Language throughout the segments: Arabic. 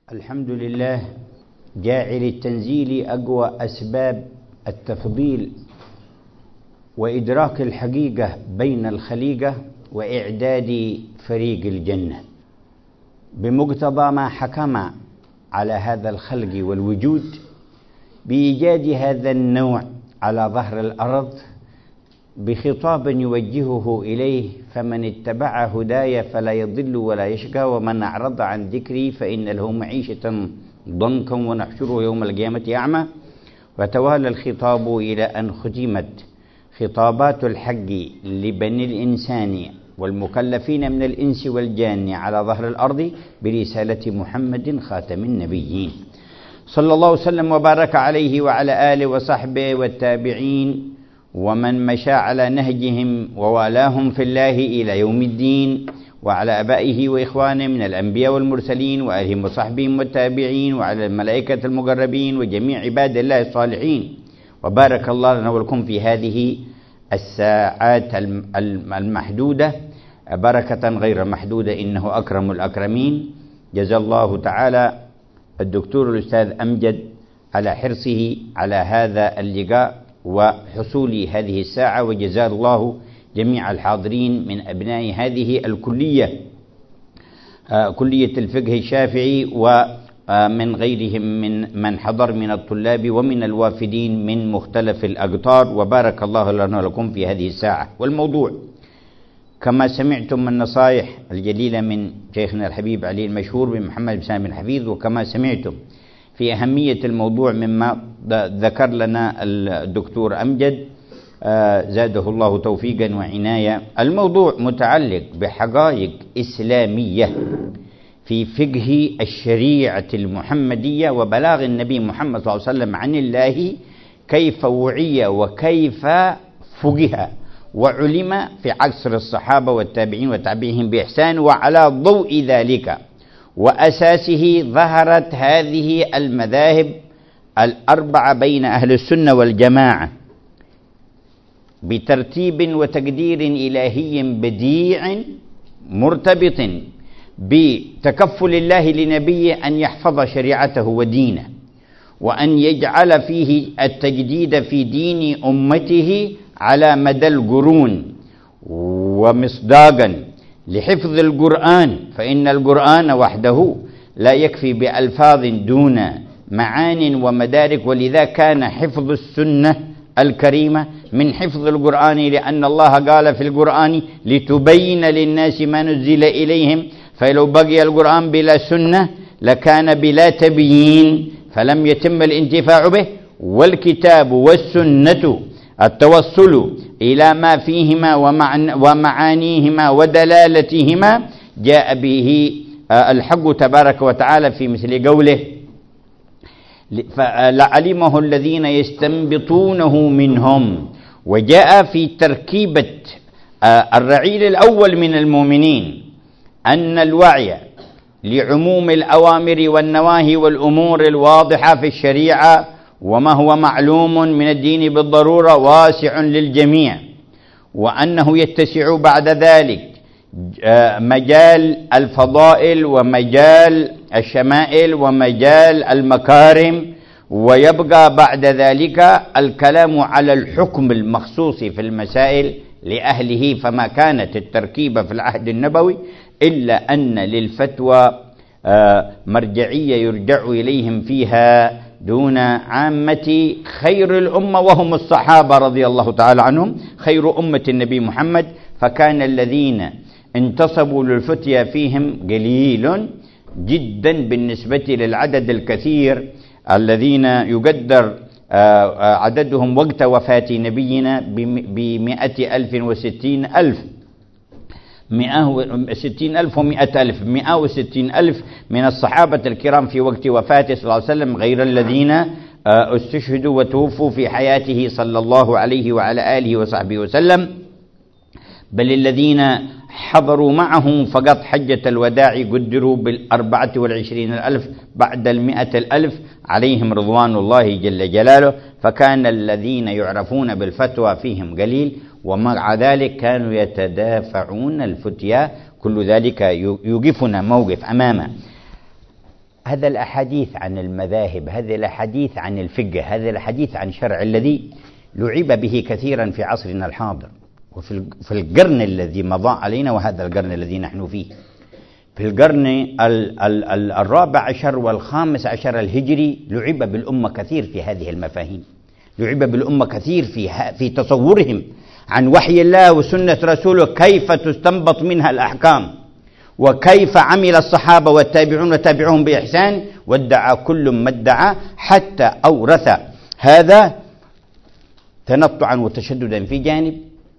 الحمد لله جاعل التنزيل أقوى أسباب التفضيل وإدراك الحقيقة بين الخليقة وإعداد فريق الجنة بمقتضى ما حكم على هذا الخلق والوجود بإيجاد هذا النوع على ظهر الأرض بخطاب يوجهه إليه: فمن اتبع هداي فلا يضل ولا يشقى ومن أعرض عن ذكري فإن له معيشة ضنكا ونحشره يوم القيامة أعمى. وتوالى الخطاب إلى أن ختمت خطابات الحق لبني الإنسان والمكلفين من الإنس والجان على ظهر الأرض برسالة محمد خاتم النبيين صلى الله وسلم وبارك عليه وعلى آله وصحبه والتابعين ومن مشى على نهجهم ووالاهم في الله إلى يوم الدين، وعلى آبائه وإخوانه من الأنبياء والمرسلين وآلهم وصحبهم والتابعين، وعلى الملائكة المقربين وجميع عباد الله الصالحين. وبارك الله لنا ولكم في هذه الساعات المحدودة بركة غير محدودة، إنه أكرم الأكرمين. جزا الله تعالى الدكتور الأستاذ أمجد على حرصه على هذا اللقاء وحصول هذه الساعة، وجزا الله جميع الحاضرين من أبناء هذه الكلية، كلية الفقه الشافعي، ومن غيرهم من حضر من الطلاب ومن الوافدين من مختلف الأقطار. وبارك الله لنا ولكم في هذه الساعة. والموضوع كما سمعتم من النصائح الجليلة من شيخنا الحبيب علي المشهور بن محمد بن سالم الحفيظ، وكما سمعتم في أهمية الموضوع مما ذكر لنا الدكتور أمجد زاده الله توفيقا وعناية. الموضوع متعلق بحقائق إسلامية في فقه الشريعة المحمدية وبلاغ النبي محمد صلى الله عليه وسلم عن الله، كيف وعي وكيف فقه وعلم في عصر الصحابة والتابعين وتابعيهم بإحسان، وعلى ضوء ذلك وأساسه ظهرت هذه المذاهب الأربعة بين أهل السنة والجماعة بترتيب وتقدير إلهي بديع مرتبط بتكفل الله لنبيه أن يحفظ شريعته ودينه، وأن يجعل فيه التجديد في دين أمته على مدى القرون، ومصداقا لحفظ القرآن، فإن القرآن وحده لا يكفي بألفاظ دون معان ومدارك، ولذا كان حفظ السنة الكريمة من حفظ القرآن، لأن الله قال في القرآن: لتبين للناس ما نزل إليهم. فلو بقي القرآن بلا سنة لكان بلا تبيين، فلم يتم الانتفاع به. والكتاب والسنة التوصل إلى ما فيهما ومعانيهما ودلالتهما جاء به الحق تبارك وتعالى في مثل قوله: لعلمه الذين يستنبطونه منهم. وجاء في تركيبة الرعيل الأول من المؤمنين أن الوعي لعموم الأوامر والنواهي والأمور الواضحة في الشريعة وما هو معلوم من الدين بالضرورة واسع للجميع، وأنه يتسع بعد ذلك مجال الفضائل ومجال الشمائل ومجال المكارم، ويبقى بعد ذلك الكلام على الحكم المخصوص في المسائل لأهله. فما كانت التركيبة في العهد النبوي إلا أن للفتوى مرجعية يرجع إليهم فيها دون عامة خير الأمة، وهم الصحابة رضي الله تعالى عنهم خير أمة النبي محمد. فكان الذين انتصبوا للفتيا فيهم قليل جدا بالنسبة للعدد الكثير الذين يقدر عددهم وقت وفاة نبينا ب160,000 و60,000، 160,000 و100,000، 160,000 من الصحابة الكرام في وقت وفاته صلى الله عليه وسلم، غير الذين استشهدوا وتوفوا في حياته صلى الله عليه وعلى آله وصحبه وسلم، بل الذين حضروا معه فقط حجة الوداع قدروا 24,000 بعد 100,000 عليهم رضوان الله جل جلاله. فكان الذين يعرفون بالفتوى فيهم قليل، ومع ذلك كانوا يتدافعون الفتيا. كل ذلك يوقفنا موقف أمامه هذا الأحاديث عن المذاهب، هذا الأحاديث عن الفقه، هذا الحديث عن شرع الذي لعب به كثيرا في عصرنا الحاضر وفي القرن الذي مضى علينا، وهذا القرن الذي نحن فيه، في القرن الرابع عشر والخامس عشر الهجري، لعب بالأمة كثير في هذه المفاهيم، لعب بالأمة كثير في تصورهم عن وحي الله وسنة رسوله، كيف تستنبط منها الأحكام، وكيف عمل الصحابة والتابعون وتابعهم بإحسان، وادعى كل ما ادعى، حتى أورث هذا تنطعا وتشددا في جانب،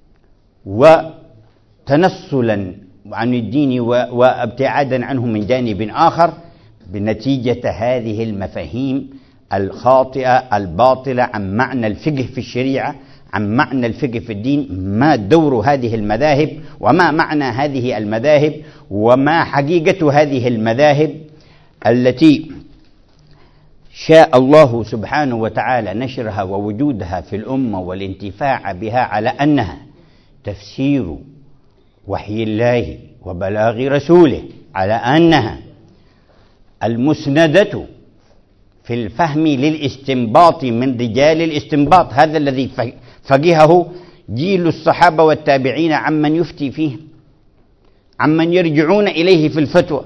وتنصلا عن الدين وابتعادا عنه من جانب آخر، بنتيجة هذه المفاهيم الخاطئة الباطلة عن معنى الفقه في الشريعة، عن معنى الفقه في الدين. ما دور هذه المذاهب، وما معنى هذه المذاهب، وما حقيقة هذه المذاهب التي شاء الله سبحانه وتعالى نشرها ووجودها في الأمة والانتفاع بها على أنها تفسير وحي الله وبلاغ رسوله، على أنها المسندة في الفهم للاستنباط من رجال الاستنباط، هذا الذي فقهه جيل الصحابة والتابعين عمن يفتي فيه، عمن يرجعون إليه في الفتوى،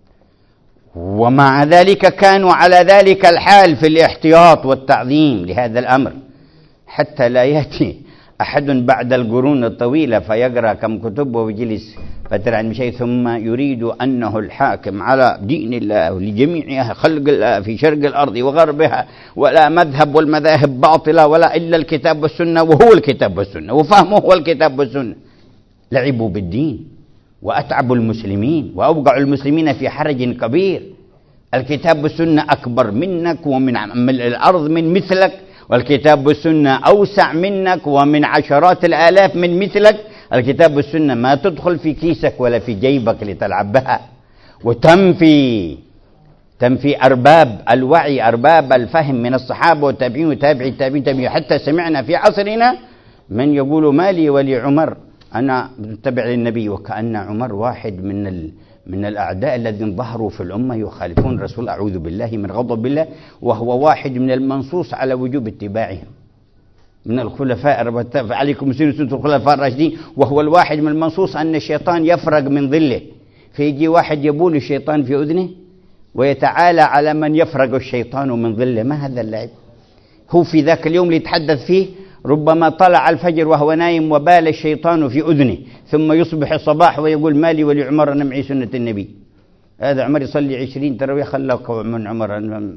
ومع ذلك كانوا على ذلك الحال في الاحتياط والتعظيم لهذا الأمر، حتى لا يأتي أحد بعد القرون الطويلة فيقرأ كم كتب ويجلس فترة عن شيء ثم يريد أنه الحاكم على دين الله ولجميع خلق الله في شرق الأرض وغربها، ولا مذهب والمذاهب باطلة ولا إلا الكتاب والسنة، وهو الكتاب والسنة وفهمه هو الكتاب والسنة. لعبوا بالدين وأتعبوا المسلمين وأوقعوا المسلمين في حرج كبير. الكتاب والسنة أكبر منك ومن الأرض من مثلك، والكتاب والسنة أوسع منك ومن عشرات الآلاف من مثلك. الكتاب والسنة ما تدخل في كيسك ولا في جيبك لتلعب بها، وتنفي أرباب الوعي، أرباب الفهم من الصحابة والتابعين وتابعي التابعين، حتى سمعنا في عصرنا من يقول مالي ولي عمر، أنا متبع للنبي، وكأن عمر واحد من الأعداء الذين ظهروا في الأمة يخالفون الرسول، أعوذ بالله من غضب الله، وهو واحد من المنصوص على وجوب اتباعهم من الخلفاء، عليكم سنة الخلفاء الراشدين، وهو الواحد من المنصوص أن الشيطان يفرق من ظله، فيجي واحد يبول الشيطان في أذنه ويتعالى على من يفرق الشيطان من ظله. ما هذا اللعب؟ هو في ذاك اليوم اللي يتحدث فيه ربما طلع الفجر وهو نايم وبال الشيطان في أذنه، ثم يصبح الصباح ويقول مالي ولعمر أنا معي سنة النبي. هذا عمر يصلي 20 تراويح خلاك من عمر،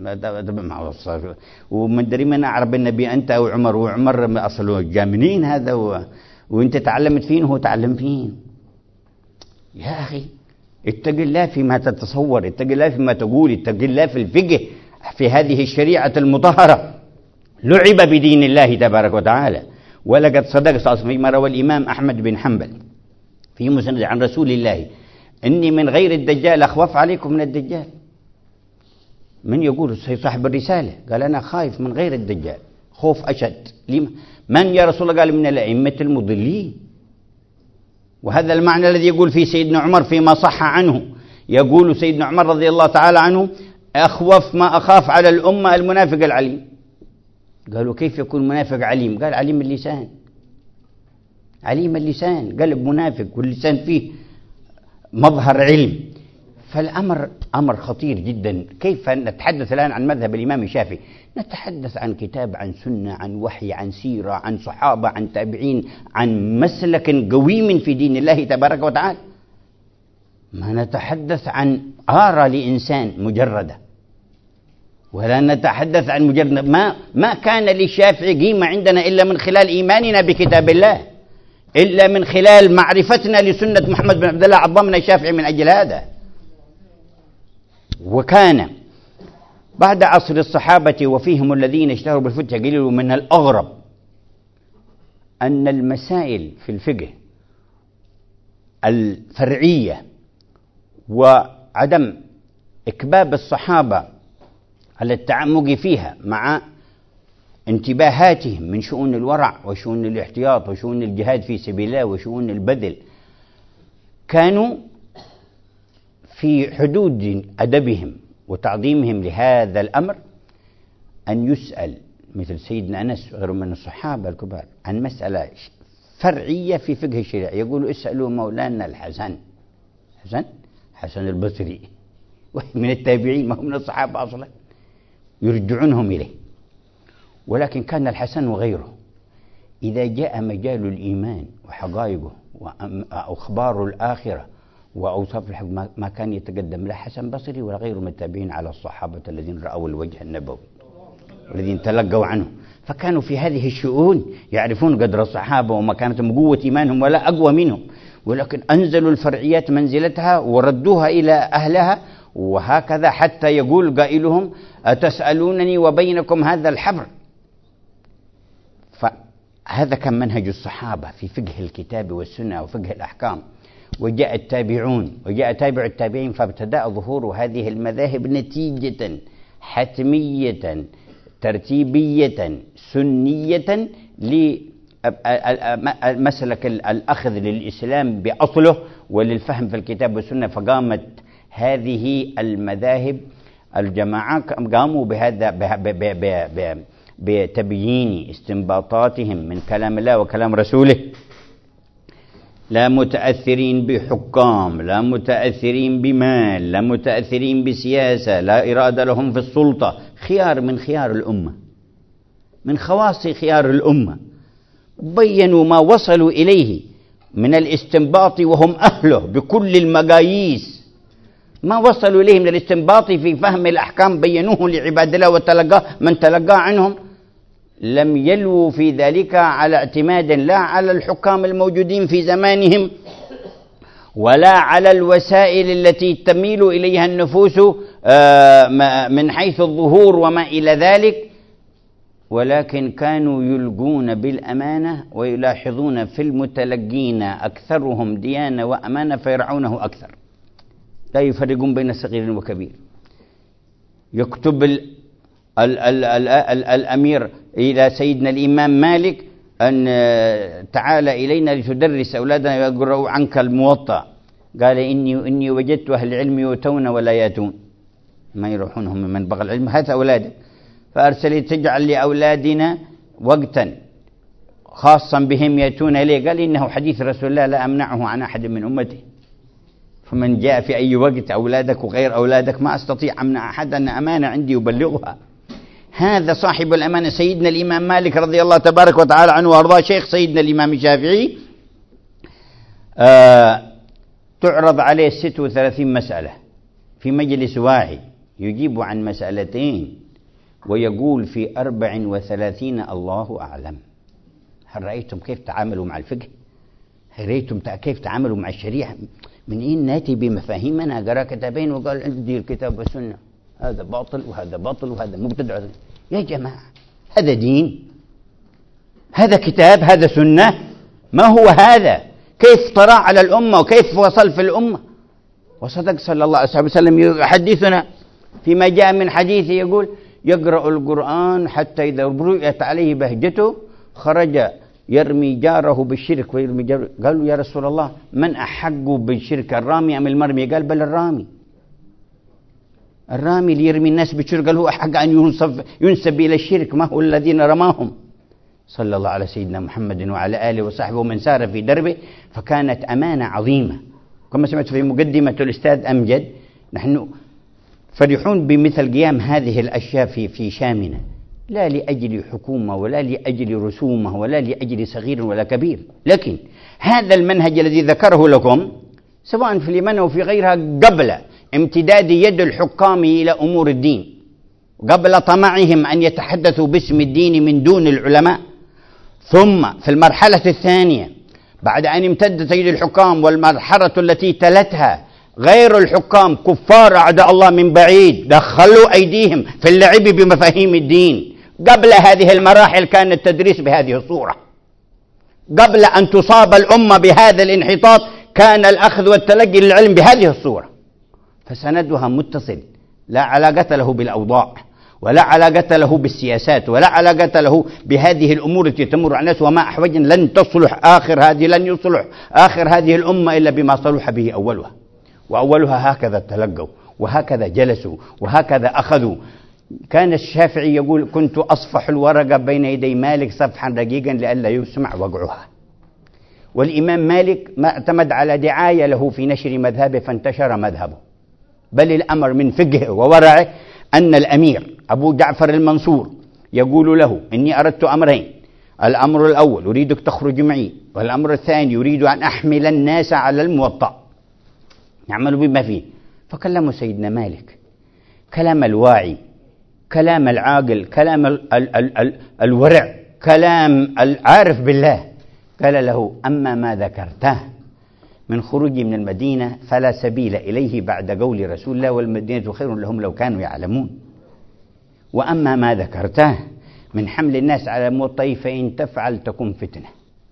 ومن دري من أعرف النبي أنت أو عمر، وعمر أصله جامنين هذا وأنت تعلمت فين وهو تعلم فين. يا أخي اتق الله فيما تتصور، اتق الله فيما تقول، اتق الله في الفقه في هذه الشريعة المطهرة. لعب بدين الله تبارك وتعالى. ولقد صدق صلى الله عليه وسلم فيما روى الإمام أحمد بن حنبل في مسند عن رسول الله إني من غير الدجال أخوف عليكم من الدجال. من يقول صاحب الرسالة قال أنا خايف من غير الدجال خوف أشد. من يا رسول الله؟ قال من الأئمة المضلين. وهذا المعنى الذي يقول فيه سيدنا عمر فيما صح عنه، يقول سيدنا عمر رضي الله تعالى عنه أخوف ما أخاف على الأمة المنافق العليم. قالوا كيف يكون منافق عليم؟ قال عليم اللسان، عليم اللسان، قلب منافق واللسان فيه مظهر علم. فالأمر أمر خطير جدا. كيف نتحدث الآن عن مذهب الإمام الشافعي؟ نتحدث عن كتاب، عن سنة، عن وحي، عن سيرة، عن صحابة، عن تابعين، عن مسلك قويم في دين الله تبارك وتعالى. ما نتحدث عن آراء لإنسان مجردة، ولا نتحدث عن مجرد ما كان للشافعي قيمة عندنا إلا من خلال إيماننا بكتاب الله، إلا من خلال معرفتنا لسنة محمد بن عبد الله عظمنا الشافعي من أجل هذا. وكان بعد عصر الصحابة وفيهم الذين اشتهروا بالفتح قليل من الأغرب أن المسائل في الفقه الفرعية وعدم إكباب الصحابة على التعمق فيها مع انتباهاتهم من شؤون الورع وشؤون الاحتياط وشؤون الجهاد في سبيل الله وشؤون البذل، كانوا في حدود أدبهم وتعظيمهم لهذا الأمر أن يسأل مثل سيدنا أنس وغيره من الصحابة الكبار عن مسألة فرعية في فقه الشريعة، يقولوا اسألوا مولانا حسن البصري، من التابعين ما هم من الصحابة أصلا، يرجعونهم إليه. ولكن كان الحسن وغيره إذا جاء مجال الإيمان وحقائقه وأخبار الآخرة وأوصاف الحق ما كان يتقدم لا حسن بصري ولا غيره من التابعين على الصحابة الذين رأوا الوجه النبوي والذين تلقوا عنه، فكانوا في هذه الشؤون يعرفون قدر الصحابة ومكانتهم وقوة إيمانهم ولا أقوى منهم، ولكن أنزلوا الفرعيات منزلتها وردوها إلى أهلها، وهكذا حتى يقول قائلهم أتسألونني وبينكم هذا الحبر. فهذا كان منهج الصحابة في فقه الكتاب والسنة وفقه الأحكام. وجاء التابعون وجاء تابع التابعين، فابتدأ ظهور هذه المذاهب نتيجة حتمية ترتيبية سنية لمسلك الأخذ للإسلام بأصله وللفهم في الكتاب والسنة. فقامت هذه المذاهب الجماعة قاموا بهذا بتبيين استنباطاتهم من كلام الله وكلام رسوله، لا متأثرين بحكام، لا متأثرين بمال، لا متأثرين بسياسة، لا إرادة لهم في السلطة، خيار من خيار الأمة، من خواص خيار الأمة، بيّنوا ما وصلوا إليه من الاستنباط وهم أهله بكل المقاييس، ما وصلوا إليه من الاستنباط في فهم الأحكام بيّنوه لعباد الله وتلقاه من تلقاه عنهم. لم يلووا في ذلك على اعتماد لا على الحكام الموجودين في زمانهم ولا على الوسائل التي تميل إليها النفوس من حيث الظهور وما إلى ذلك، ولكن كانوا يلقون بالأمانة ويلاحظون في المتلقين أكثرهم ديانة وأمانة فيرعونه أكثر، لا يفرقون بين صغير وكبير. يكتب الأمير إلى سيدنا الإمام مالك أن تعال إلينا لتدرس أولادنا يقرأوا عنك الموطأ، قال إني وجدت أهل العلم يؤتون ولا يأتون، ما يروحونهم من بغى العلم، هات أولادك. فأرسل تجعل لأولادنا وقتا خاصا بهم يأتون إليه، قال إنه حديث رسول الله لا أمنعه عن أحد من أمته، فمن جاء في أي وقت أولادك وغير أولادك ما أستطيع أمنع أحد، أن أمانة عندي يبلغها. هذا صاحب الأمانة سيدنا الإمام مالك رضي الله تبارك وتعالى عنه وأرضاه، شيخ سيدنا الإمام الشافعي. تعرض عليه 36 مسألة في مجلس واحد، يجيب عن مسألتين ويقول في 34 الله أعلم. هل رأيتم كيف تعاملوا مع الفقه؟ هل رأيتم كيف تعاملوا مع الشريعة؟ من إن ناتي بمفاهيمنا قرأ كتابين وقال عندي الكتاب والسنة، هذا باطل وهذا باطل وهذا مبتدع. يا جماعة هذا دين؟ هذا كتاب؟ هذا سنة؟ ما هو هذا؟ كيف طرأ على الأمة وكيف وصل في الأمة؟ وصدق صلى الله عليه وسلم يحدثنا فيما جاء من حديثه، يقول يقرأ القرآن حتى إذا رؤيت عليه بهجته خرج يرمي جاره بالشرك ويرمي جاره. قالوا يا رسول الله من أحق بالشرك، الرامي أم المرمي؟ قال بل الرامي. الرامي اللي يرمي الناس بالشرك قال هو أحق أن ينسب إلى الشرك، ما هو الذين رماهم. صلى الله على سيدنا محمد وعلى آله وصحبه ومن سار في دربه. فكانت أمانة عظيمة. كما سمعت في مقدمة الأستاذ أمجد، نحن فرحون بمثل قيام هذه الأشياء في شامنا، لا لأجل حكومة ولا لأجل رسومة ولا لأجل صغير ولا كبير، لكن هذا المنهج الذي ذكره لكم سواء في اليمن أو في غيرها قبل امتداد يد الحكام إلى أمور الدين، قبل طمعهم أن يتحدثوا باسم الدين من دون العلماء، ثم في المرحلة الثانية بعد أن امتدت يد الحكام والمرحلة التي تلتها غير الحكام كفار أعداء الله من بعيد دخلوا أيديهم في اللعب بمفاهيم الدين. قبل هذه المراحل كان التدريس بهذه الصورة، قبل أن تصاب الأمة بهذا الانحطاط كان الأخذ والتلقي للعلم بهذه الصورة. فسندها متصل، لا علاقة له بالأوضاع ولا علاقة له بالسياسات ولا علاقة له بهذه الأمور التي تمر على الناس، وما أحوج لن تصلح لن يصلح آخر هذه الأمة إلا بما صلح به أولها، وأولها هكذا تلقوا وهكذا جلسوا وهكذا أخذوا. كان الشافعي يقول: كنت أصفح الورقة بين يدي مالك صفحا رقيقا لئلا يسمع وقعها. والإمام مالك ما اعتمد على دعاية له في نشر مذهبه فانتشر مذهبه، بل الأمر من فقهه وورعه أن الأمير أبو جعفر المنصور يقول له: إني أردت أمرين، الأمر الأول أريدك تخرج معي، والأمر الثاني يريد أن أحمل الناس على الموطأ يعملوا بما فيه. فكلموا سيدنا مالك كلام الواعي، كلام العاقل، كلام الورع، كلام العارف بالله. قال له: أما ما ذكرته من خروجي من المدينة فلا سبيل إليه بعد قول رسول الله والمدينة خير لهم لو كانوا يعلمون، وأما ما ذكرته من حمل الناس على الموطأ فإن تفعل تكون فتنة.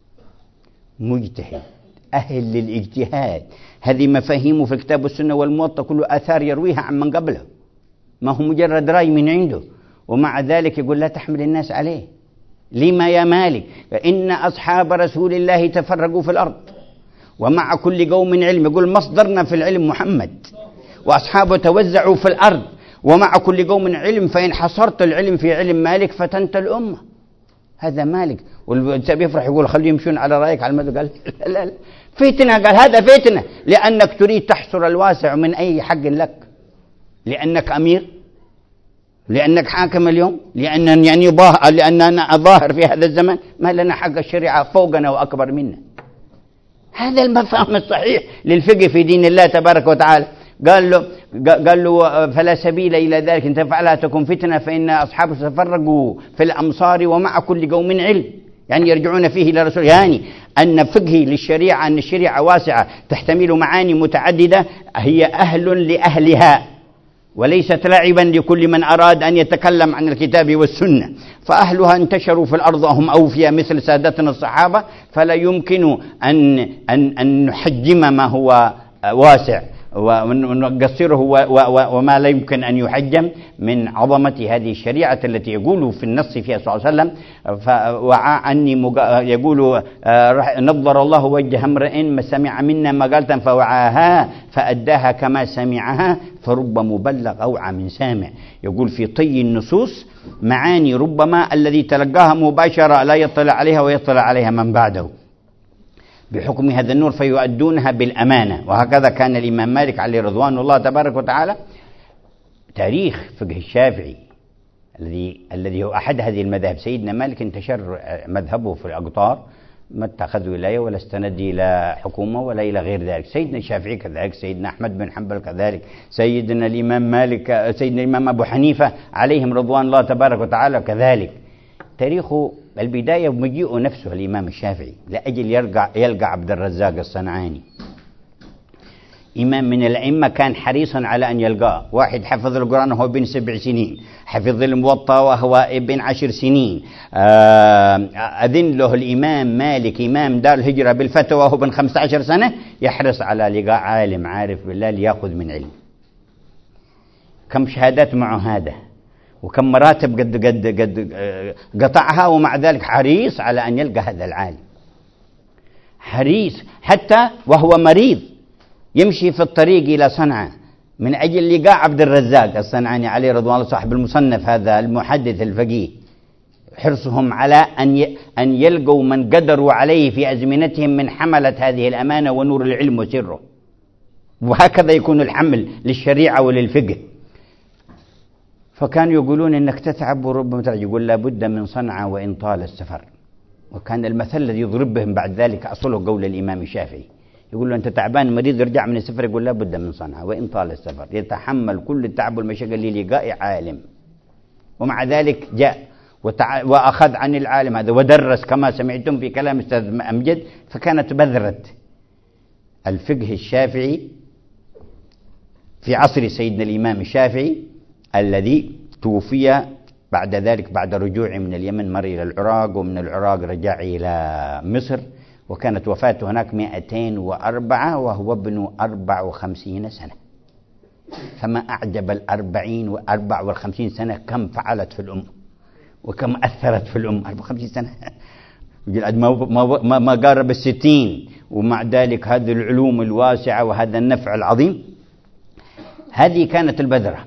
مجتهد أهل للاجتهاد، هذه مفاهيمه في الكتاب والسنة والموطأ كله آثار يرويها عن من قبله، ما هو مجرد رأي من عنده، ومع ذلك يقول لا تحمل الناس عليه. لما يا مالك؟ فإن أصحاب رسول الله تفرقوا في الأرض ومع كل قوم علم. يقول مصدرنا في العلم محمد، وأصحابه توزعوا في الأرض ومع كل قوم علم، فإن حصرت العلم في علم مالك فتنت الأمة. هذا مالك. والإنسان يفرح يقول خليهم يمشون على رأيك على المدى. قال لا فتنة. قال هذا فتنة، لأنك تريد تحصر الواسع من أي حق لك، لأنك أمير، لأنك حاكم اليوم، لأننا ظاهر في هذا الزمن، ما لنا حق الشريعة فوقنا وأكبر منا. هذا المفهوم الصحيح للفقه في دين الله تبارك وتعالى. قال له فلا سبيل إلى ذلك، إن تفعلها تكون فتنة، فإن أصحابه تفرقوا في الأمصار ومع كل قوم علم. يعني يرجعون فيه إلى رسول، يعني أن فقهي للشريعة أن الشريعة واسعة تحتمل معاني متعددة، هي أهل لأهلها وليست لعبا لكل من أراد أن يتكلم عن الكتاب والسنة. فأهلها انتشروا في الأرض وهم أوفياء مثل سادتنا الصحابة، فلا يمكن أن نحجم ما هو واسع ونقصره وما لا يمكن أن يحجم من عظمة هذه الشريعة التي يقول في النص فيها صلى الله عليه وسلم: وعى عني يقول نظر الله وجه امرئ ما سمع منا مقالة فوعاها فأداها كما سمعها فرب مبلغ أوعى من سامع. يقول في طي النصوص معاني ربما الذي تلقاها مباشرة لا يطلع عليها ويطلع عليها من بعده بحكم هذا النور فيؤدونها بالأمانة. وهكذا كان الإمام مالك عليه رضوان الله تبارك وتعالى. تاريخ فقه الشافعي الذي هو أحد هذه المذاهب. سيدنا مالك انتشر مذهبه في الأقطار، ما اتخذ ولاية ولا استند إلى حكومة ولا إلى غير ذلك. سيدنا الشافعي كذلك، سيدنا أحمد بن حنبل كذلك، سيدنا الإمام مالك، سيدنا الإمام أبو حنيفة عليهم رضوان الله تبارك وتعالى كذلك. تاريخه البداية بمجيئه نفسه الإمام الشافعي لأجل يلقى عبد الرزاق الصنعاني، إمام من الأئمة كان حريصا على أن يلقاه. واحد حفظ القرآن وهو بن 7 سنين، حفظ الموطأ وهو ابن 10 سنين، أذن له الإمام مالك إمام دار الهجرة بالفتوى وهو بن 15 سنة، يحرص على لقاء عالم عارف بالله ليأخذ من علم. كم شهادات معه هذا، وكم مراتب قد قطعها، ومع ذلك حريص على أن يلقى هذا العالم. حريص حتى وهو مريض يمشي في الطريق إلى صنعاء من أجل لقاء عبد الرزاق الصنعاني عليه رضوان الله، صاحب المصنف هذا المحدث الفقيه. حرصهم على أن يلقوا من قدروا عليه في أزمنتهم من حملة هذه الأمانة ونور العلم وسره. وهكذا يكون الحمل للشريعة وللفقه. فكانوا يقولون إنك تتعب وربما ترجع، يقول لا بد من صنعاء وإن طال السفر. وكان المثل الذي يضرب بهم بعد ذلك أصله قول الإمام الشافعي، يقول له أنت تعبان مريض يرجع من السفر، يقول لا بد من صنعاء وإن طال السفر، يتحمل كل التعب والمشقة للقاء عالم. ومع ذلك جاء وأخذ عن العالم هذا ودرس كما سمعتم في كلام أستاذ أمجد. فكانت بذرة الفقه الشافعي في عصر سيدنا الإمام الشافعي الذي توفي بعد ذلك بعد رجوعه من اليمن، مر إلى العراق، ومن العراق رجع إلى مصر، وكانت وفاته هناك 204 وهو ابن 54 سنة. فما أعجب 40 و54 سنة كم فعلت في الأمة وكم أثرت في الأمة. 54 سنة ما قارب 60، ومع ذلك هذه العلوم الواسعة وهذا النفع العظيم. هذه كانت البذرة.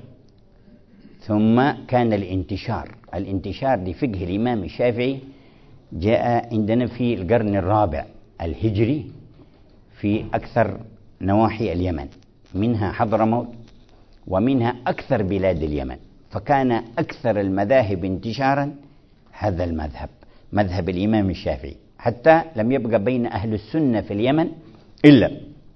ثم كان الانتشار لفقه الإمام الشافعي جاء عندنا في القرن الرابع الهجري في أكثر نواحي اليمن، منها حضرموت ومنها أكثر بلاد اليمن. فكان أكثر المذاهب انتشارا هذا المذهب، مذهب الإمام الشافعي، حتى لم يبقى بين أهل السنة في اليمن إلا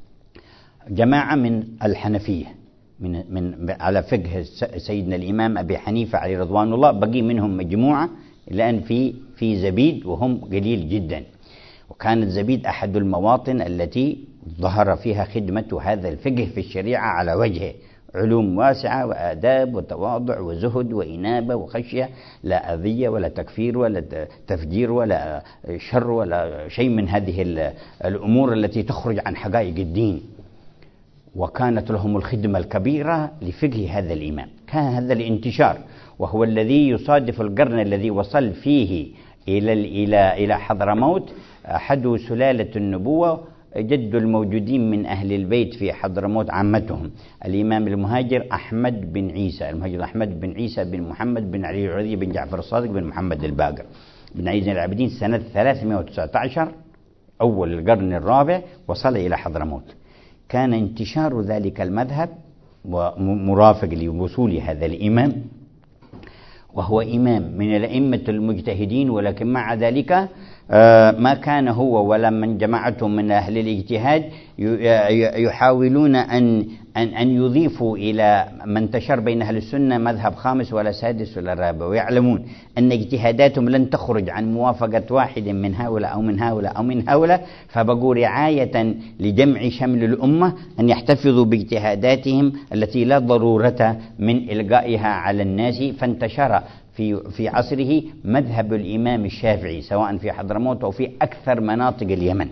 جماعة من الحنفية من على فقه سيدنا الإمام أبي حنيفة عليه رضوان الله، بقي منهم مجموعة الآن في زبيد وهم قليل جدا. وكانت زبيد أحد المواطن التي ظهر فيها خدمة هذا الفقه في الشريعة على وجهه، علوم واسعة وآداب وتواضع وزهد وإنابة وخشية، لا أذية ولا تكفير ولا تفجير ولا شر ولا شيء من هذه الأمور التي تخرج عن حقائق الدين. وكانت لهم الخدمة الكبيرة لفقه هذا الإمام. كان هذا الانتشار وهو الذي يصادف القرن الذي وصل فيه إلى حضرموت أحد سلالة النبوة، جد الموجودين من أهل البيت في حضرموت عامتهم، الإمام المهاجر أحمد بن عيسى، المهاجر أحمد بن عيسى بن محمد بن علي العريضي بن جعفر الصادق بن محمد الباقر بن علي العابدين، سنة 319 أول القرن الرابع وصل إلى حضرموت. كان انتشار ذلك المذهب ومرافق لوصول هذا الإمام، وهو إمام من الأئمة المجتهدين، ولكن مع ذلك ما كان هو ولا من جماعته من أهل الاجتهاد يحاولون أن يضيفوا إلى من انتشر بين أهل السنة مذهب خامس ولا سادس ولا رابع، ويعلمون أن اجتهاداتهم لن تخرج عن موافقة واحد من هؤلاء أو من هؤلاء أو من هؤلاء، فبقوا رعاية لجمع شمل الأمة أن يحتفظوا باجتهاداتهم التي لا ضرورة من إلقائها على الناس. فانتشر في عصره مذهب الإمام الشافعي سواء في حضرموت أو في أكثر مناطق اليمن،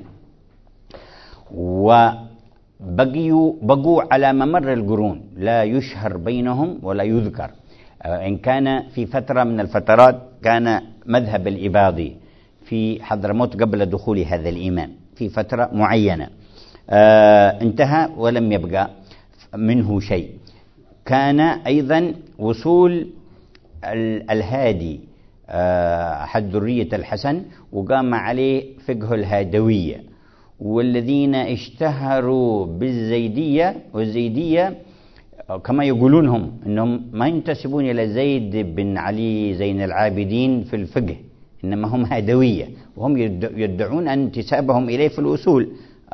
وبقوا على ممر القرون لا يشهر بينهم ولا يذكر. إن كان في فترة من الفترات كان مذهب الإباضي في حضرموت قبل دخول هذا الإمام في فترة معينة، انتهى ولم يبقى منه شيء. كان أيضا وصول الهادي أحد ذرية الحسن وقام عليه فقه الهادوية، والذين اشتهروا بالزيدية، والزيدية كما يقولون هم أنهم ما ينتسبون إلى زيد بن علي زين العابدين في الفقه، إنما هم هادوية، وهم يدعون أن انتسابهم إليه في الأصول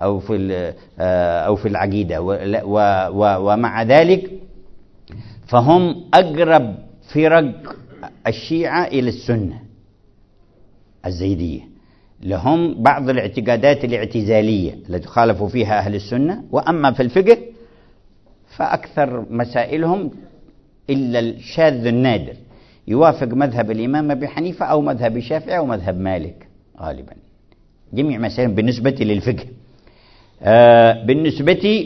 أو في العقيدة. ومع ذلك فهم أقرب فرق الشيعة إلى السنة الزيدية، لهم بعض الاعتقادات الاعتزالية التي خالفوا فيها أهل السنة، وأما في الفقه فأكثر مسائلهم إلا الشاذ النادر يوافق مذهب الإمام أبي حنيفة أو مذهب الشافعي أو مذهب مالك غالبا، جميع مسائل بالنسبة للفقه. بالنسبة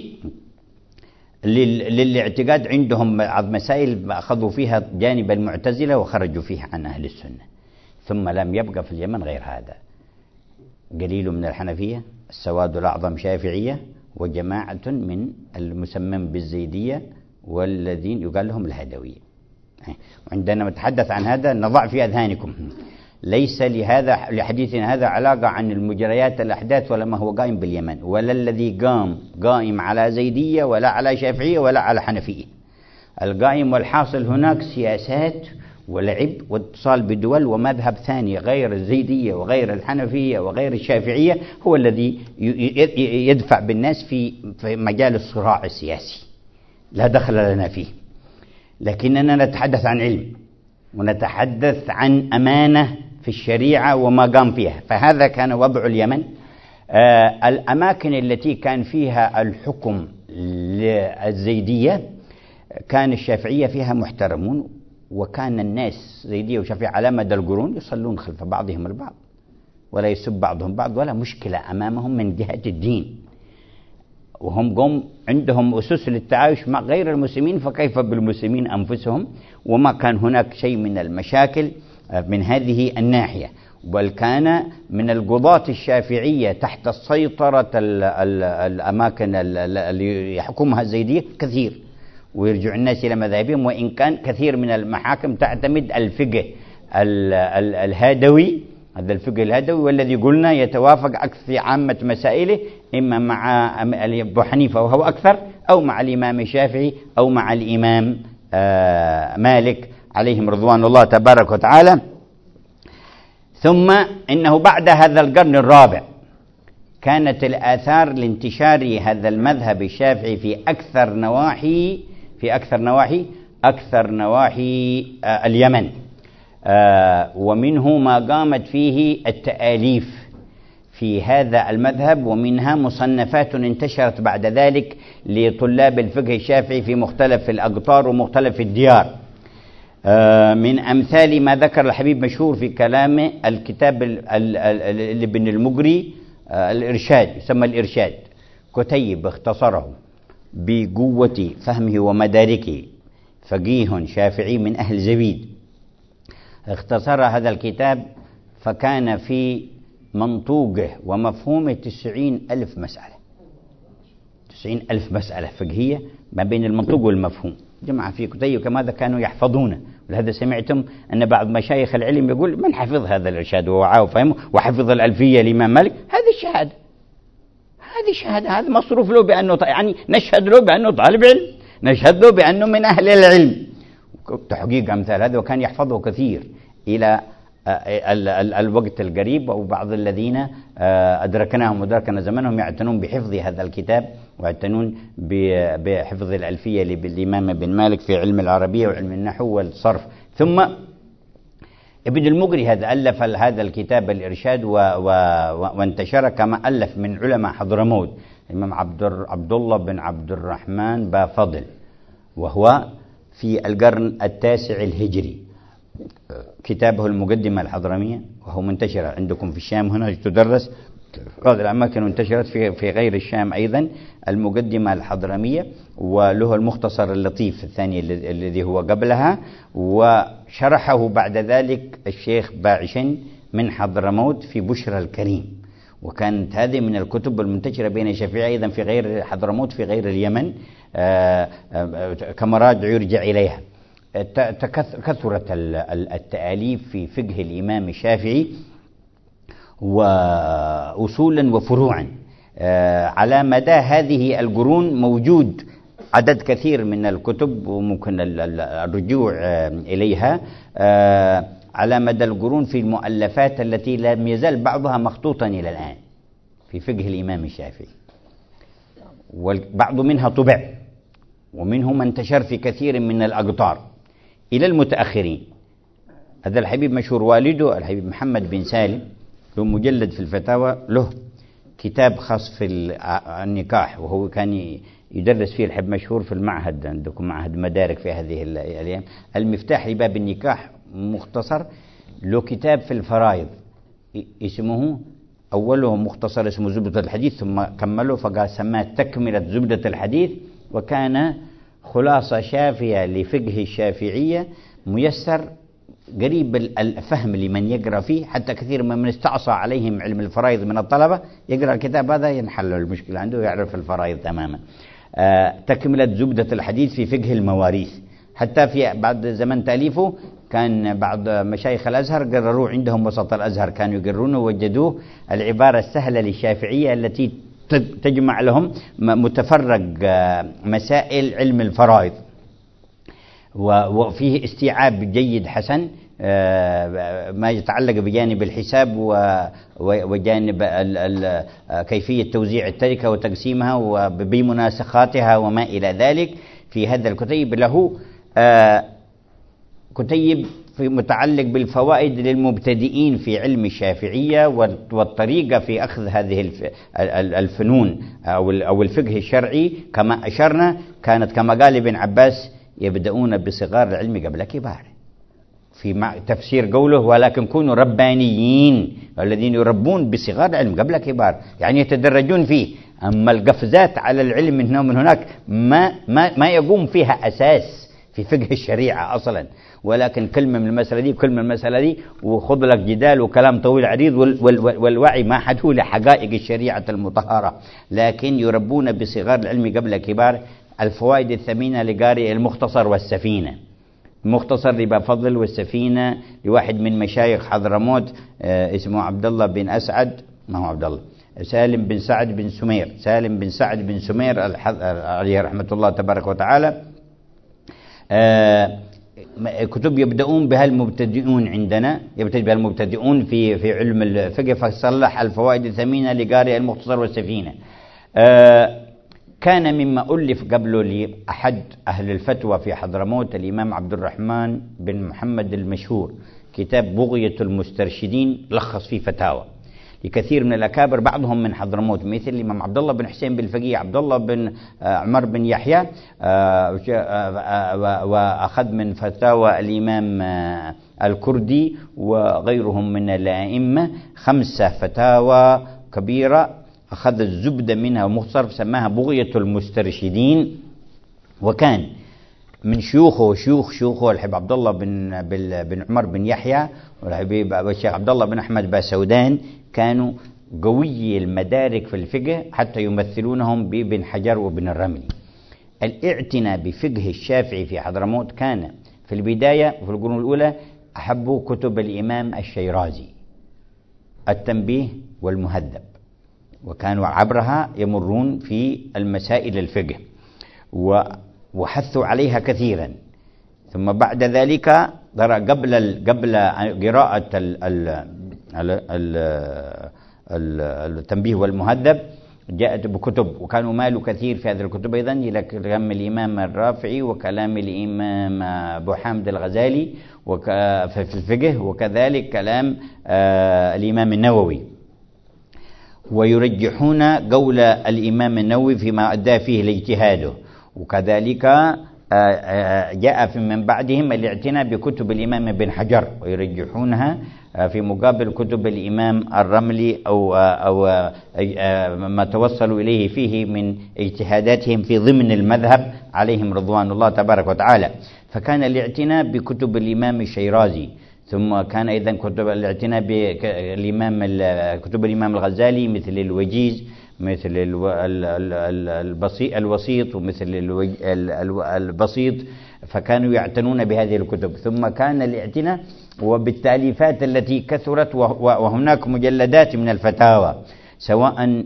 للاعتقاد عندهم بعض مسائل أخذوا فيها جانب المعتزلة وخرجوا فيها عن أهل السنة. ثم لم يبقى في اليمن غير هذا، قليل من الحنفية، السواد الأعظم شافعية، وجماعة من المسمم بالزيدية والذين يقال لهم الهدوية. وعندما نتحدث عن هذا نضع في أذهانكم ليس لحديثنا هذا علاقة عن المجريات الأحداث ولا ما هو قائم باليمن، ولا الذي قائم على زيدية ولا على شافعية ولا على حنفية. القائم والحاصل هناك سياسات ولعب واتصال بدول ومذهب ثاني غير الزيدية وغير الحنفية وغير الشافعية هو الذي يدفع بالناس في مجال الصراع السياسي، لا دخل لنا فيه. لكننا نتحدث عن علم ونتحدث عن أمانة في الشريعة وما قام فيها. فهذا كان وضع اليمن. الأماكن التي كان فيها الحكم للزيدية كان الشافعية فيها محترمون، وكان الناس زيدية وشافعية على مدى القرون يصلون خلف بعضهم البعض ولا يسب بعضهم بعض ولا مشكلة أمامهم من جهة الدين، وهم قوم عندهم أسس للتعايش مع غير المسلمين، فكيف بالمسلمين أنفسهم؟ وما كان هناك شيء من المشاكل من هذه الناحية. بل كان من القضاة الشافعية تحت السيطرة الأماكن اللي يحكمها الزيدية كثير، ويرجع الناس إلى مذاهبهم، وإن كان كثير من المحاكم تعتمد الفقه الهادوي، هذا الفقه الهادوي والذي قلنا يتوافق في عامة مسائله، إما مع أبو حنيفة وهو أكثر، أو مع الإمام الشافعي، أو مع الإمام مالك عليهم رضوان الله تبارك وتعالى. ثم إنه بعد هذا القرن الرابع كانت الآثار لانتشار هذا المذهب الشافعي في أكثر نواحي اليمن، ومنه ما قامت فيه التآليف في هذا المذهب، ومنها مصنفات انتشرت بعد ذلك لطلاب الفقه الشافعي في مختلف الأقطار ومختلف الديار. من أمثال ما ذكر الحبيب مشهور في كلامه الكتاب لابن المقري الإرشاد، يسمى الإرشاد، كتيب اختصره بقوة فهمه ومداركه، فقيه شافعي من أهل زبيد، اختصر هذا الكتاب فكان في منطوقه ومفهومه 90,000 مسألة، 90,000 مسألة فقهية ما بين المنطوق والمفهوم، جمع في كتيب كماذا كانوا يحفظونه. ولهذا سمعتم أن بعض مشايخ العلم يقول من حفظ هذا الإرشاد ووعاه وفهمه وحفظ الألفية الإمام مالك، هذه الشهادة، هذا مصروف له بأنه يعني نشهد له بأنه طالب علم، نشهد له بأنه من أهل العلم. تحقيق أمثال هذا، وكان يحفظه كثير إلى الوقت القريب، وبعض الذين أدركناهم ودركنا زمنهم يعتنون بحفظ هذا الكتاب، ويعتنون بحفظ الألفية للإمام ابن مالك في علم العربية وعلم النحو والصرف. ثم ابن المقري هذا ألف هذا الكتاب الإرشاد وانتشر، كما ألف من علماء حضرموت الإمام عبد الله بن عبد الرحمن بافضل، وهو في القرن 9 الهجري، كتابه المقدمة الحضرمية، وهو منتشر عندكم في الشام هنا تدرس، بعض الأماكن انتشرت في غير الشام أيضا، المقدمة الحضرمية، وله المختصر اللطيف الثاني الذي هو قبلها، وشرحه بعد ذلك الشيخ باعشن من حضرموت في بشرى الكريم. وكانت هذه من الكتب المنتشرة بين الشافعية أيضا في غير حضرموت في غير اليمن كمراجع يرجع إليها. كثرت التآليف في فقه الإمام الشافعي وأصولا وفروعا على مدى هذه القرون، موجود عدد كثير من الكتب وممكن الرجوع إليها على مدى القرون في المؤلفات التي لم يزال بعضها مخطوطا إلى الآن في فقه الإمام الشافعي، وبعض منها طبع، ومنه ما انتشر في كثير من الأقطار إلى المتأخرين. هذا الحبيب مشهور والده الحبيب محمد بن سالم له مجلد في الفتاوى، له كتاب خاص في النكاح، وهو كان يدرس فيه الحبيب مشهور في المعهد، عندكم معهد مدارك في هذه الأيام، المفتاح لباب النكاح مختصر، له كتاب في الفرائض اسمه أوله مختصر اسمه زبدة الحديث، ثم كمله فقال سماه تكملة زبدة الحديث، وكان خلاصة شافية لفقه الشافعية، ميسر قريب الفهم لمن يقرأ فيه، حتى كثير من استعصى عليهم علم الفرائض من الطلبة يقرأ الكتاب هذا ينحل المشكلة عنده ويعرف الفرائض تماما. تكملة زبدة الحديث في فقه المواريث، حتى في بعد زمن تأليفه كان بعض مشايخ الأزهر قرروه عندهم وسط الأزهر، كانوا يقرونه ووجدوه العبارة السهلة للشافعية التي تجمع لهم متفرق مسائل علم الفرائض، وفيه استيعاب جيد حسن ما يتعلق بجانب الحساب وجانب كيفية توزيع التركة وتقسيمها وبمناسخاتها وما إلى ذلك. في هذا الكتيب له كتيب في متعلق بالفوائد للمبتدئين في علم الشافعية والطريقة في أخذ هذه الفنون أو الفقه الشرعي، كما أشرنا كانت كما قال ابن عباس يبدأون بصغار العلم قبل كبار، في تفسير قوله ولكن كونوا ربانيين، الذين يربون بصغار العلم قبل كبار، يعني يتدرجون فيه. أما القفزات على العلم من هنا ومن هناك ما يقوم فيها أساس في فقه الشريعة أصلا، ولكن كلمة من المسألة دي وكلمة من المسألة دي وخذ لك جدال وكلام طويل عريض، والوعي ما حدوا لحقائق الشريعة المطهرة، لكن يربون بصغار العلم قبل كبار. الفوائد الثمينة لقارئ المختصر والسفينة. المختصر لأبي فضل، والسفينة لواحد من مشايخ حضرموت اسمه عبد الله بن أسعد، ما هو عبد الله، سالم بن سعد بن سمير، سالم بن سعد بن سمير عليه رحمة الله تبارك وتعالى. كتب يبدأون بها المبتدئون عندنا، يبتدئ بها المبتدئون في علم الفقه، فصلح الفوائد الثمينة لقارئ المختصر والسفينة. كان مما ألف قبله لأحد أهل الفتوى في حضرموت الإمام عبد الرحمن بن محمد المشهور، كتاب بغية المسترشدين، لخص فيه فتاوى لكثير من الأكابر بعضهم من حضرموت، مثل الإمام عبد الله بن حسين بالفقيه، عبد الله بن عمر بن يحيى، وأخذ من فتاوى الإمام الكردي وغيرهم من الأئمة 5 فتاوى كبيرة، أخذ الزبدة منها ومختصر سماها بغية المسترشدين. وكان من شيوخه الحبيب عبد الله بن عمر بن يحيى والحبيب الشيخ عبد الله بن أحمد باسودان، كانوا قوي المدارك في الفقه حتى يمثلونهم بابن حجر وابن الرملي. الاعتناء بفقه الشافعي في حضرموت كان في البداية وفي القرون الأولى أحبوا كتب الإمام الشيرازي، التنبيه والمهذب، وكانوا عبرها يمرون في المسائل الفقه وحثوا عليها كثيرا. ثم بعد ذلك قبل قراءة التنبيه والمهذب جاءت بكتب، وكانوا مالوا كثير في هذه الكتب أيضا إلى كلام الإمام الرافعي وكلام الإمام أبو حامد الغزالي في الفقه، وكذلك كلام الإمام النووي، ويرجحون قول الإمام النووي فيما أدى فيه لاجتهاده. وكذلك جاء من بعدهم الاعتناء بكتب الإمام ابن حجر ويرجحونها في مقابل كتب الإمام الرملي أو ما توصلوا إليه فيه من اجتهاداتهم في ضمن المذهب عليهم رضوان الله تبارك وتعالى. فكان الاعتناء بكتب الإمام الشيرازي، ثم كان أيضا كتب الاعتناء كتب الإمام الغزالي مثل الوجيز، مثل الوسيط، ومثل البسيط، فكانوا يعتنون بهذه الكتب. ثم كان الاعتناء وبالتأليفات التي كثرت، وهناك مجلدات من الفتاوى، سواء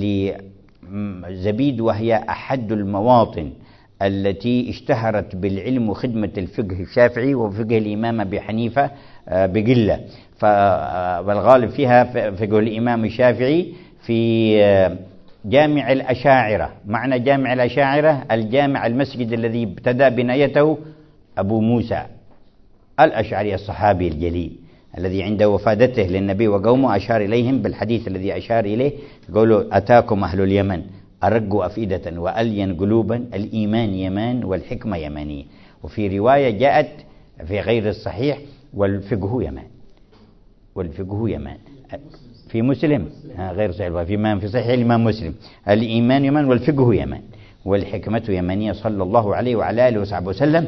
لزبيد وهي أحد المواطن التي اشتهرت بالعلم وخدمة الفقه الشافعي وفقه الإمام أبي حنيفة بقلة، والغالب فيها فقه الإمام الشافعي في جامع الأشاعرة. معنى جامع الأشاعرة الجامع المسجد الذي ابتدأ بنايته أبو موسى الأشعري الصحابي الجليل، الذي عند وفادته للنبي وقومه أشار إليهم بالحديث الذي أشار إليه، يقولوا أتاكم أهل اليمن أرقوا أفئدة وألين قلوبا، الإيمان يمان والحكمة يمانية. وفي رواية جاءت في غير الصحيح والفقه يمان، والفقه يمان في مسلم غير صحيح، في صحيح الإمام مسلم الإيمان يمان والفقه يمان والحكمة يمانية صلى الله عليه وعلى آله وصحبه وسلم.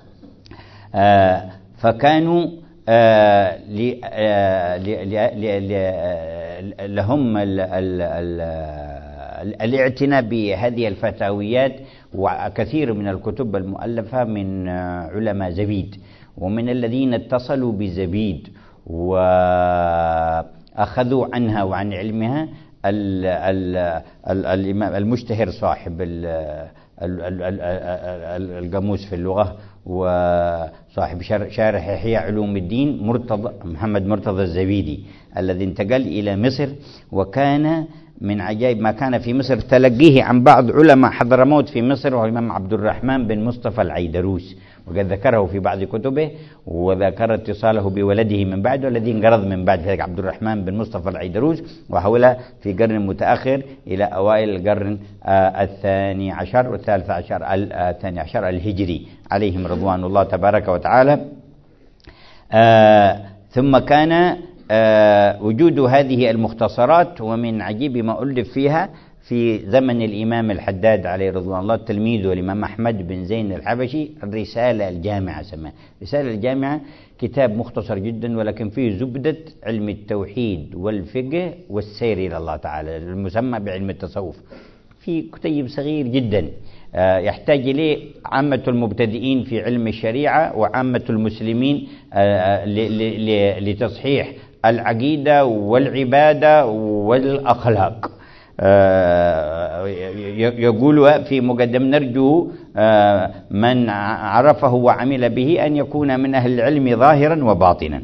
فكانوا لهم الاعتناء بهذه الفتاويات، وكثير من الكتب المؤلفة من علماء زبيد، ومن الذين اتصلوا بزبيد وأخذوا عنها وعن علمها الإمام المشتهر صاحب القاموس في اللغة وصاحب شارح إحياء علوم الدين محمد مرتضى الزبيدي، الذي انتقل إلى مصر، وكان من عجائب ما كان في مصر تلقيه عن بعض علماء حضرموت في مصر، وهو الإمام عبد الرحمن بن مصطفى العيدروس، وقد ذكره في بعض كتبه، وذكر اتصاله بولده من بعده الذي انقرض من بعد ذلك عبد الرحمن بن مصطفى العيدروس، وحول في قرن متأخر إلى أوائل القرن الثاني عشر والثالث عشر الثاني عشر الهجري عليهم رضوان الله تبارك وتعالى. ثم كان وجود هذه المختصرات، ومن عجيب ما ألف فيها في زمن الإمام الحداد عليه رضوان الله تلميذه الإمام أحمد بن زين الحبشي الرسالة الجامعة، سماه رسالة الجامعة، كتاب مختصر جدا ولكن فيه زبدة علم التوحيد والفقه والسير إلى الله تعالى، المسمى بعلم التصوف، في كتيب صغير جدا. يحتاج إليه عامة المبتدئين في علم الشريعة وعامة المسلمين لتصحيح العقيدة والعبادة والأخلاق. يقول في مقدم نرجو من عرفه وعمل به أن يكون من أهل العلم ظاهرا وباطنا.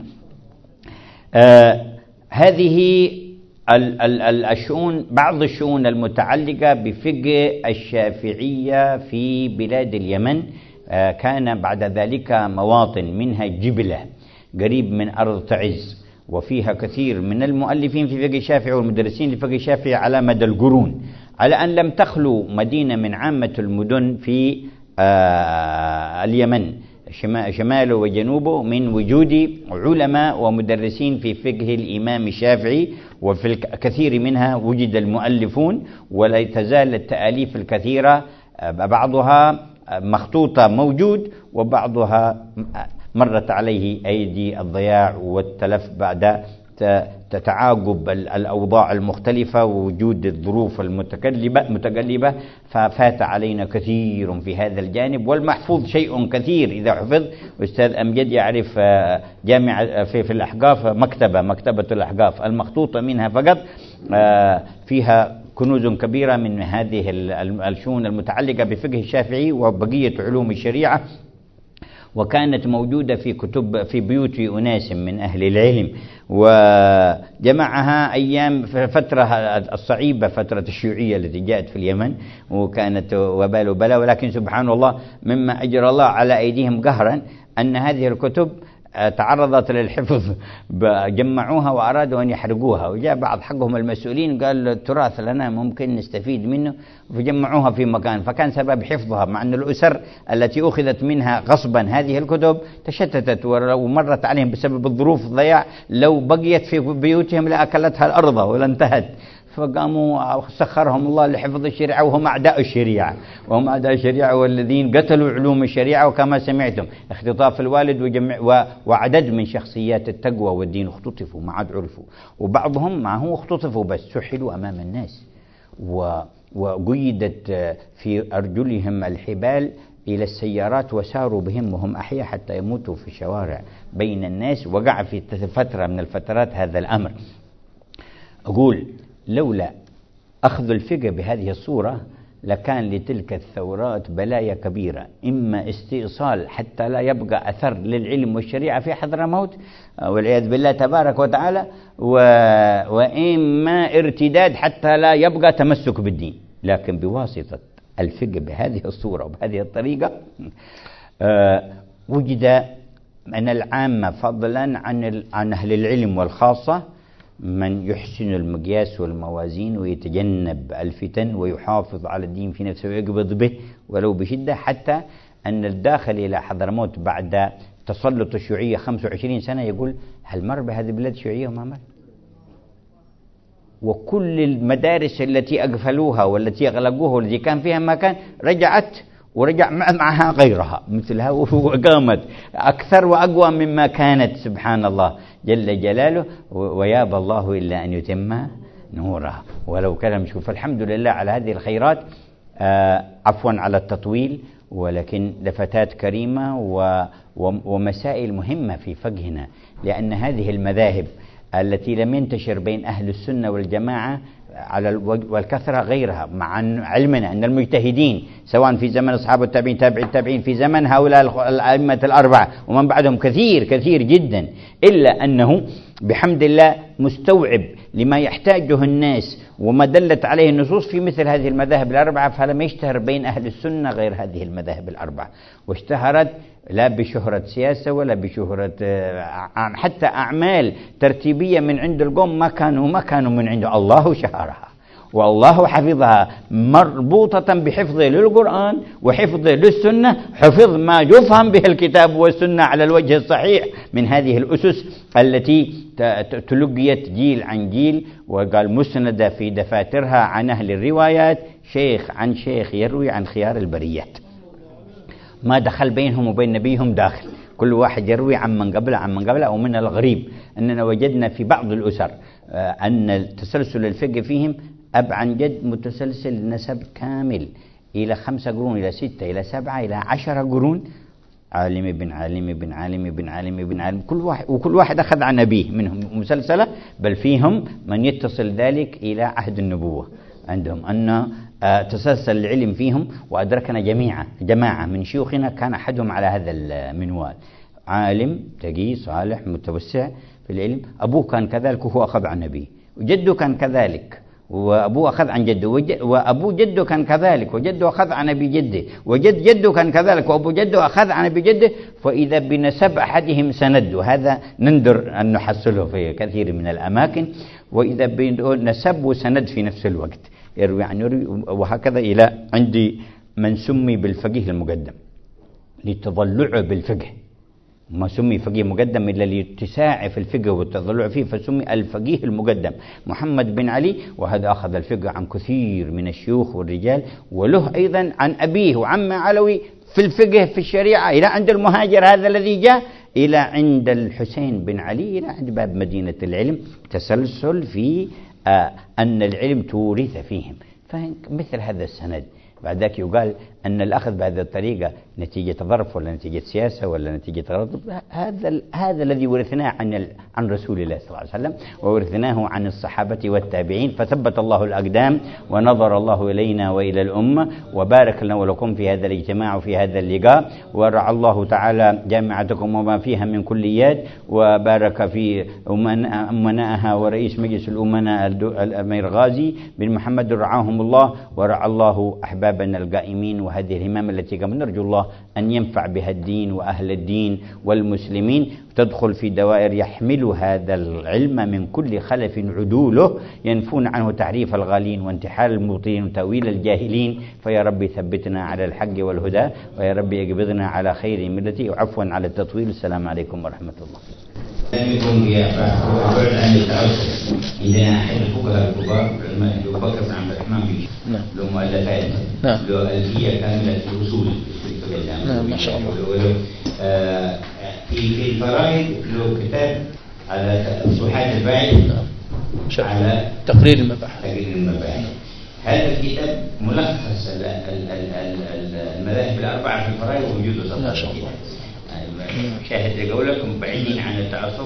هذه الشؤون، بعض الشؤون المتعلقة بفقه الشافعية في بلاد اليمن. كان بعد ذلك مواطن منها جبلة قريب من أرض تعز، وفيها كثير من المؤلفين في فقه الشافعي والمدرسين لفقه الشافعي على مدى القرون، على أن لم تخلو مدينة من عامة المدن في اليمن شماله وجنوبه من وجود علماء ومدرسين في فقه الإمام الشافعي، وفي الكثير منها وجد المؤلفون، ولا تزال التأليف الكثيرة بعضها مخطوطة موجود، وبعضها مرت عليه أيدي الضياع والتلف بعد تعاقب الأوضاع المختلفة ووجود الظروف المتقلبة، ففات علينا كثير في هذا الجانب. والمحفوظ شيء كثير إذا حفظ. أستاذ أمجد يعرف جامعة في الأحقاف مكتبة الأحقاف المخطوطة منها فقط فيها كنوز كبيرة من هذه الشؤون المتعلقة بفقه الشافعي وبقية علوم الشريعة، وكانت موجودة في بيوت أناس من أهل العلم، وجمعها أيام فترة الصعيبة، فترة الشيوعية التي جاءت في اليمن، وكانت وبال بلاء. ولكن سبحان الله مما أجرى الله على أيديهم قهرا أن هذه الكتب تعرضت للحفظ، جمعوها وأرادوا أن يحرقوها، وجاء بعض حقهم المسؤولين قال التراث لنا ممكن نستفيد منه، فجمعوها في مكان، فكان سبب حفظها، مع أن الأسر التي أخذت منها غصبا هذه الكتب تشتتت ومرت عليهم بسبب الظروف الضياع، لو بقيت في بيوتهم لأكلتها الأرض ولا انتهت، فقاموا سخرهم الله لحفظ الشريعة، وهم أعداء الشريعة والذين قتلوا علوم الشريعة. وكما سمعتم اختطاف الوالد وعدد من شخصيات التقوى والدين اختطفوا ما عاد عرفوا، وبعضهم معه اختطفوا بس سحلوا أمام الناس، وقيدت في أرجلهم الحبال إلى السيارات وساروا بهم وهم أحياء حتى يموتوا في الشوارع بين الناس. وقع في فترة من الفترات هذا الأمر. أقول لولا أخذ الفقه بهذه الصورة لكان لتلك الثورات بلايا كبيرة، إما استئصال حتى لا يبقى أثر للعلم والشريعة في حضرموت والعياذ بالله تبارك وتعالى، وإما ارتداد حتى لا يبقى تمسك بالدين. لكن بواسطة الفقه بهذه الصورة وبهذه الطريقة وجد من العامة فضلا عن أهل العلم والخاصة من يحسن المقياس والموازين ويتجنب الفتن ويحافظ على الدين في نفسه ويقبض به ولو بشدة، حتى أن الداخل إلى حضرموت بعد تسلط الشيوعية 25 سنة يقول هل مر بهذه البلاد شيوعية وما مر؟ وكل المدارس التي أقفلوها والتي أغلقوها والتي كان فيها مكان رجعت، ورجع معها غيرها مثلها وقامت أكثر وأقوى مما كانت، سبحان الله جل جلاله. ويابى الله إلا أن يتم نوره ولو كان مشكور. فالحمد لله على هذه الخيرات، عفوا على التطويل، ولكن لفتات كريمة ومسائل مهمة في فقهنا، لأن هذه المذاهب التي لم ينتشر بين أهل السنة والجماعة على والكثرة غيرها، مع علمنا أن المجتهدين سواء في زمن أصحاب التابعين تابع التابعين في زمن هؤلاء الأئمة الأربعة ومن بعدهم كثير جدا، إلا أنه بحمد الله مستوعب لما يحتاجه الناس وما دلت عليه النصوص في مثل هذه المذاهب الأربعة. فلم يشتهر بين أهل السنة غير هذه المذاهب الأربعة، واشتهرت لا بشهرة سياسة ولا بشهرة حتى أعمال ترتيبية من عند القوم ما كانوا من عند الله شهرها، والله حفظها مربوطة بحفظه للقرآن وحفظه للسنة، حفظ ما يفهم به الكتاب والسنة على الوجه الصحيح من هذه الأسس التي تلقيت جيل عن جيل، وقال مسندة في دفاترها عن أهل الروايات، شيخ عن شيخ يروي عن خيار البريات، ما دخل بينهم وبين نبيهم داخل، كل واحد يروي عن من قبله. ومن الغريب أننا وجدنا في بعض الأسر أن تسلسل الفقه فيهم أب عن جد متسلسل نسب كامل إلى 5 قرون، إلى 6، إلى 7، إلى 10 قرون، عالم ابن عالم ابن عالم ابن عالم ابن عالم، كل واحد أخذ عن أبيه منهم مسلسلة، بل فيهم من يتصل ذلك إلى عهد النبوة عندهم، أن تسلسل العلم فيهم، وأدركنا جماعة من شيوخنا كان أحدهم على هذا المنوال، عالم تقي صالح متوسع في العلم، أبوه كان كذلك وهو أخذ عن أبيه، وجده كان كذلك وأبوه أخذ عن جده، وأبو جده كان كذلك وجده أخذ عن أبي جده، وجد جده كان كذلك وأبو جده أخذ عن أبي جده، فإذا بنسب أحدهم سند، وهذا نندر أن نحصله في كثير من الأماكن، وإذا بنسب وسند في نفس الوقت يروي عن يروي، وهكذا إلى عندي من سمي بالفقيه المقدم لتضلعه بالفقه، ما سمي فقيه مقدم إلا لاتساع في الفقه والتضلع فيه، فسمي الفقيه المقدم محمد بن علي، وهذا أخذ الفقه عن كثير من الشيوخ والرجال، وله أيضا عن أبيه وعمه علوي في الفقه في الشريعة، إلى عند المهاجر هذا الذي جاء إلى عند الحسين بن علي، إلى عند باب مدينة العلم، تسلسل في أن العلم تورث فيهم، فمثل هذا السند. بعد ذلك يقال أن الأخذ بهذه الطريقة نتيجة ظرف ولا نتيجة سياسة ولا نتيجة غرض، هذا الذي ورثناه عن رسول الله صلى الله عليه وسلم، وورثناه عن الصحابة والتابعين، فثبت الله الأقدام ونظر الله إلينا وإلى الأمة، وبارك لنا ولكم في هذا الاجتماع وفي هذا اللقاء، ورعى الله تعالى جامعتكم وما فيها من كليات، وبارك في أمنائها ورئيس مجلس الأمناء الأمير غازي بن محمد، رعاهم الله، ورعى الله أحبابنا القائمين، وهذه الهمام التي كما نرجو الله أن ينفع بها الدين وأهل الدين والمسلمين، تدخل في دوائر يحمل هذا العلم من كل خلف عدوله، ينفون عنه تعريف الغالين وانتحال المبطلين وتأويل الجاهلين، فيا رب ثبتنا على الحق والهدى، ويا رب يقبضنا على خير ملتي، وعفوا على التطويل. السلام عليكم ورحمة الله. يكون بعد عن التعصب عندنا أحد الفقهاء الكبار أبو بكر بن عبد الرحمن بن له مؤلفات، له ألفية كاملة في الأصول، ما شاء الله. في الفرائض له كتاب على فتوحات الباعث، على تقرير المباحث. هذا الكتاب ملخص المذاهب الأربعة في الفرائض ووجوده ما شاء الله. شاهد قولكم بعيدين عن التعصب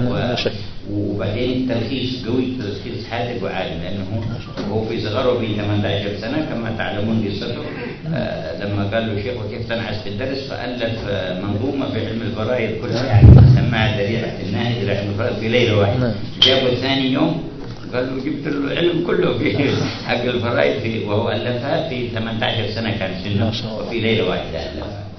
وبعدين تلخيص قوي، تلخيص حادق وعالم، لأنه هو في صغره في 18 سنة كما تعلمون قصته، لما قال له شيخ وكيف تنعس في الدرس، فألف منظومة في علم الفرائض كلها، يعني سماها ذريعة الناهج إلى علم الفرائض في ليلة واحدة. جابه ثاني يوم قال له جبت العلم كله في حق الفرائض، وهو ألفها في 18 سنة كان سنه، وفي ليلة واحدة ألفها.